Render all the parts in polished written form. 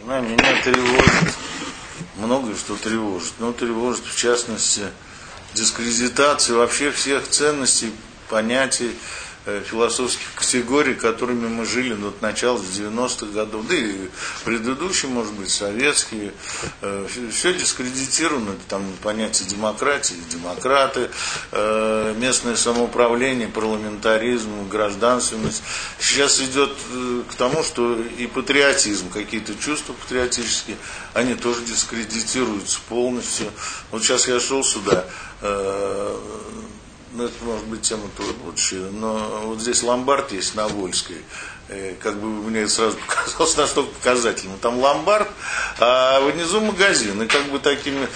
Меня тревожит, многое что тревожит, но тревожит в частности дискредитация вообще всех ценностей, понятий, философских категорий, которыми мы жили от начала 90-х годов, да и предыдущие, может быть, советские, все дискредитировано, там понятие демократии, демократы, местное самоуправление, парламентаризм, гражданственность. Сейчас идет к тому, что и патриотизм, какие-то чувства патриотические, они тоже дискредитируются полностью. Вот сейчас я шел сюда, это может быть тема тоже будущая, но вот здесь ломбард есть на Вольской, как бы мне это сразу показалось настолько показательным. Там ломбард, а внизу магазин, и как бы такими,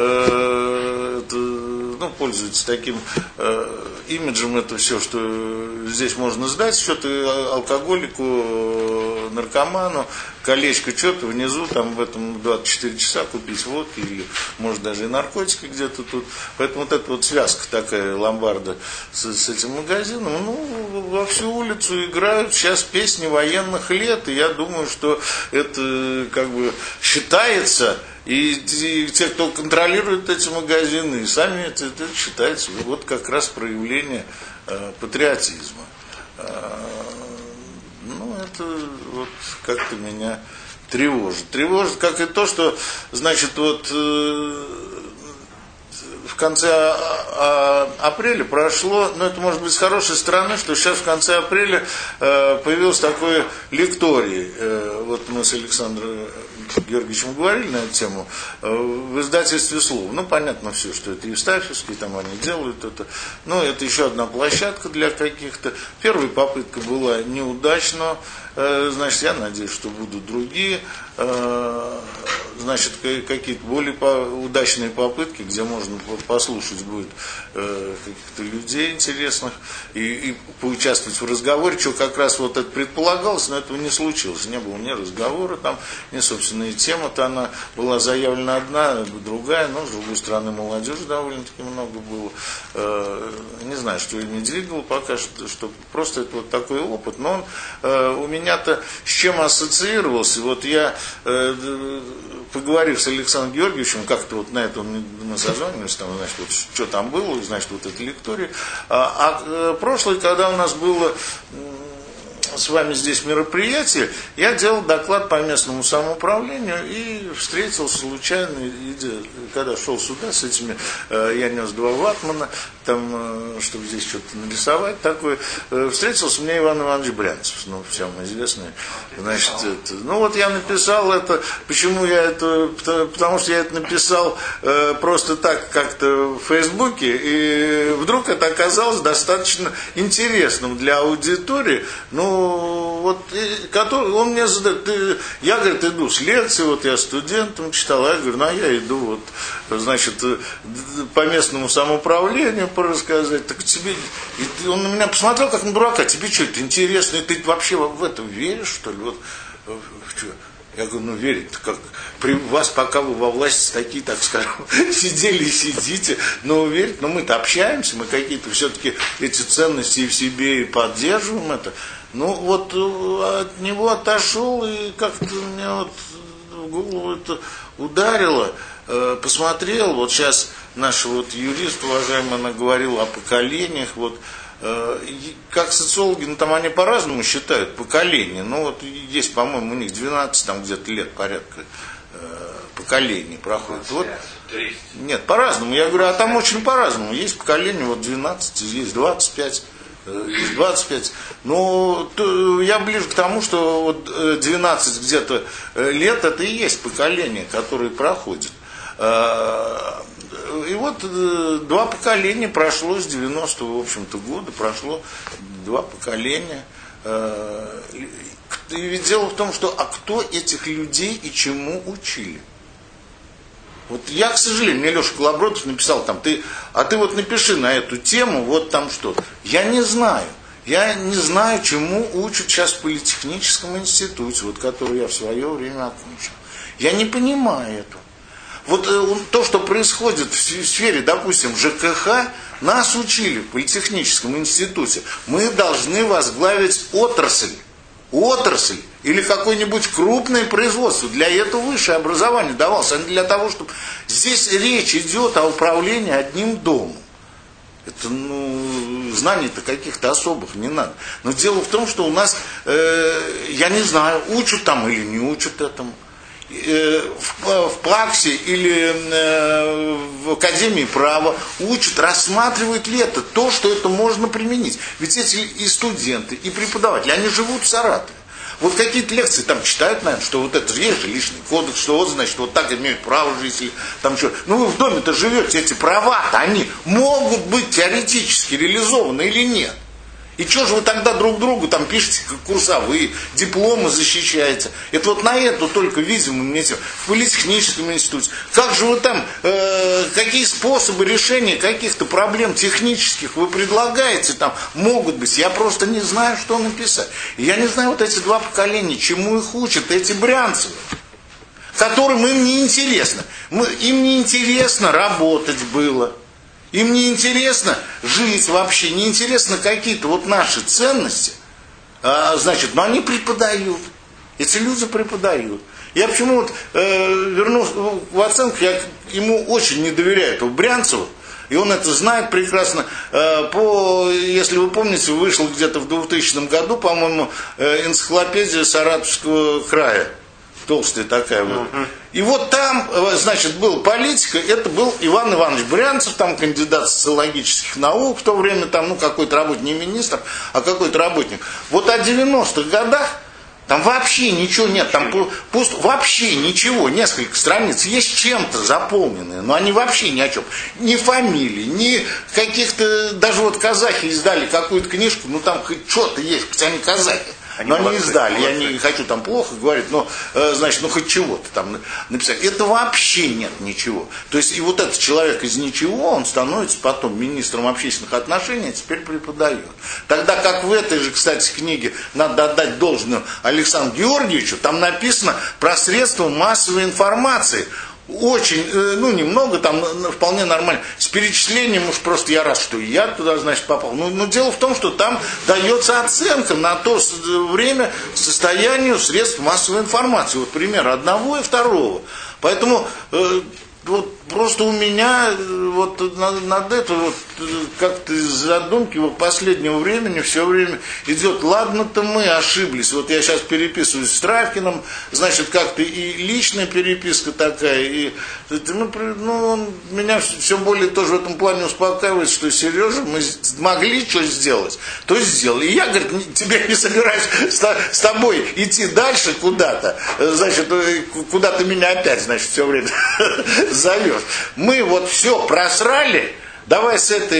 пользуется таким имиджем это все, что здесь можно сдать что-то алкоголику, наркоману, колечко что-то, внизу там в этом 24 часа купить водки или может даже и наркотики где-то тут. Поэтому вот эта вот связка такая ломбарда с этим магазином, во всю улицу играют сейчас песни военных лет, и я думаю, что это как бы считается, и те, кто контролирует эти магазины, и сами это считается вот как раз проявление патриотизма. Это вот как-то меня тревожит. Тревожит, как и то, что, значит, вот в конце апреля прошло, это может быть с хорошей стороны, что сейчас в конце апреля появился такой лекторий. Вот мы с Александром Георгиевичем говорили на эту тему, в издательстве «Слово». Понятно все, что это Евстафьевский, там они делают это. Это еще одна площадка для каких-то. Первая попытка была неудачна. Значит, я надеюсь, что будут другие, значит, какие-то более удачные попытки, где можно послушать будет каких-то людей интересных и поучаствовать в разговоре, что как раз вот это предполагалось, но этого не случилось. Не было ни разговора там, ни, собственно, и тема-то она была заявлена одна, другая, но, с другой стороны, молодежи довольно-таки много было. Не знаю, что ими двигало пока что просто это вот такой опыт, но он у меня-то с чем ассоциировался. Вот я, поговорив с Александром Георгиевичем, как-то вот на это мы созванивались, там, значит, вот, что там было, значит, вот эта лектория. Прошлое, когда у нас было с вами здесь мероприятие, я делал доклад по местному самоуправлению и встретился случайно, когда шел сюда с этими, я нес 2 ватмана, там, чтобы здесь что-то нарисовать такое, встретился мне Иван Иванович Брянцев, всем известный, значит, это, я написал это, почему я это, потому что я это написал просто так как-то в Фейсбуке, и вдруг это оказалось достаточно интересным для аудитории, он мне задает, я, говорит, иду с лекции, вот я студентом читал, я говорю, я иду, вот, значит, по местному самоуправлению порассказать, так тебе, и он на меня посмотрел, как на дурака, тебе что, это интересно, и ты вообще в это веришь, что ли, вот, я говорю, верить-то как, при вас, пока вы во власти такие, так скажем, сидели и сидите, верить, мы-то общаемся, мы какие-то все-таки эти ценности и в себе и поддерживаем это. От него отошел, и как-то мне вот в голову это ударило, посмотрел, вот сейчас наш вот юрист, уважаемый, она говорила о поколениях, как социологи, там они по-разному считают поколение, есть, по-моему, у них 12 там где-то лет порядка поколений проходит. Нет, по-разному, я говорю, там очень по-разному, есть поколение 12, есть 25. 25. Я ближе к тому, что 12 где-то лет это и есть поколение, которое проходит. И 2 поколения прошло с 90-го, в общем-то, года, прошло 2 поколения. И ведь дело в том, что кто этих людей и чему учили? Я, к сожалению, мне Леша Колобродов написал там, ты напиши на эту тему, там что. Я не знаю, чему учат сейчас в Политехническом институте, который я в свое время окончил. Я не понимаю этого. То, что происходит в сфере, допустим, ЖКХ, нас учили в Политехническом институте. Мы должны возглавить отрасль. или какое-нибудь крупное производство. Для этого высшее образование давалось, а не для того, чтобы... Здесь речь идет о управлении одним домом. Это, знаний-то каких-то особых не надо. Но дело в том, что у нас, я не знаю, учат там или не учат этому. В ПАКСе или в Академии права учат, рассматривают ли это то, что это можно применить. Ведь эти и студенты, и преподаватели, они живут в Саратове. Вот какие-то лекции там читают, наверное, что вот это же есть жилищный кодекс, что вот, значит, вот так имеют право жить, или там что. Ну, вы в доме-то живете, эти права-то, они могут быть теоретически реализованы или нет. И что же вы тогда друг другу там пишете курсовые, дипломы защищаете? Это вот на это только, видимо, в политехническом институте. Как же вы там, какие способы решения каких-то проблем технических вы предлагаете там, могут быть? Я просто не знаю, что написать. Я не знаю, вот эти два поколения, чему их учат, эти брянцевы, которым им не интересно. Им не интересно работать было. Им не интересно жить вообще, не интересно какие-то вот наши ценности. Значит, но они преподают. Эти люди преподают. Я почему вот вернусь в оценку, я ему очень не доверяю, этого Брянцеву. И он это знает прекрасно. Если вы помните, вышла где-то в 2000 году, по-моему, энциклопедия Саратовского края. Толстая такая вот. И вот там, значит, был политика, это был Иван Иванович Брянцев, там кандидат социологических наук в то время, там, какой-то работник, не министр, а какой-то работник. Вот о 90-х годах там вообще ничего нет, там пусто, вообще ничего, несколько страниц есть чем-то заполненные, но они вообще ни о чем. Ни фамилий, ни каких-то, даже вот казахи издали какую-то книжку, там хоть что-то есть, хотя они казахи. Но они издали, я не хочу там плохо говорить, но, значит, хоть чего-то там написать. Это вообще нет ничего. То есть, и вот этот человек из ничего, он становится потом министром общественных отношений, а теперь преподает. Тогда как в этой же, кстати, книге, надо отдать должное Александру Георгиевичу, там написано про средства массовой информации. Очень, немного, там вполне нормально. С перечислением уж просто я рад, что и я туда, значит, попал. Но дело в том, что там дается оценка на то время состоянию средств массовой информации. Вот пример одного и второго. Поэтому вот просто у меня вот над этим вот как-то из задумки вот последнего времени все время идет, ладно-то мы ошиблись. Вот я сейчас переписываюсь с Травкиным, значит, как-то и личная переписка такая, и он меня все более тоже в этом плане успокаивает, что Сережа, мы могли что сделать, то сделали. И я, говорит, тебе не собираюсь с тобой идти дальше куда-то, значит, куда ты меня опять, значит, все время зовешь. Мы вот все просрали, давай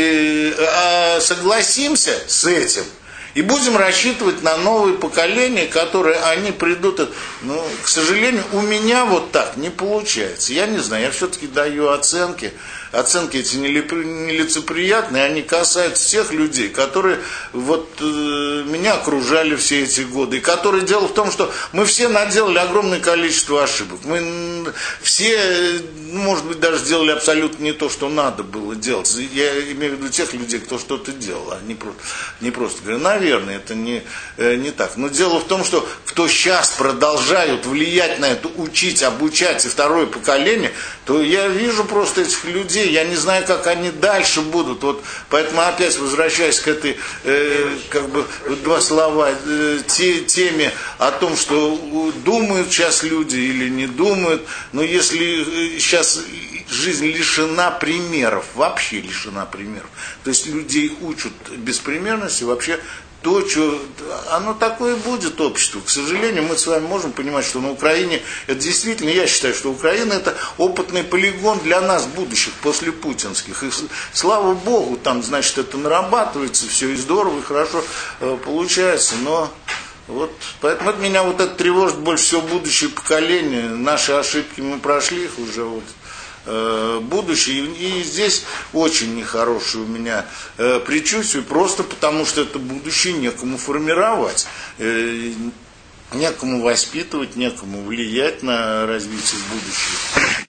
согласимся с этим и будем рассчитывать на новые поколения, которые они придут. К сожалению, у меня вот так не получается. Я не знаю, я все-таки даю оценки. Оценки эти нелицеприятные, они касаются тех людей, которые вот меня окружали все эти годы. И которые, дело в том, что мы все наделали огромное количество ошибок. Мы все, может быть, даже сделали абсолютно не то, что надо было делать. Я имею в виду тех людей, кто что-то делал, а не просто говорю, наверное, это не так. Но дело в том, что кто сейчас продолжают влиять на это, учить, обучать и второе поколение, то я вижу просто этих людей, я не знаю, как они дальше будут. Вот, поэтому опять возвращаясь к этой, два слова, теме о том, что думают сейчас люди или не думают, но если сейчас жизнь лишена примеров, вообще лишена примеров, то есть людей учат беспримерности, вообще то, что оно такое будет общество. К сожалению, мы с вами можем понимать, что на Украине, это действительно, я считаю, что Украина это опытный полигон для нас будущих, после путинских. И слава Богу, там, значит, это нарабатывается, все и здорово, и хорошо получается, но вот, поэтому меня вот это тревожит больше всего будущее поколение. Наши ошибки мы прошли их уже вот. Будущее. И здесь очень нехорошее у меня предчувствие, просто потому что это будущее некому формировать, некому воспитывать, некому влиять на развитие будущего.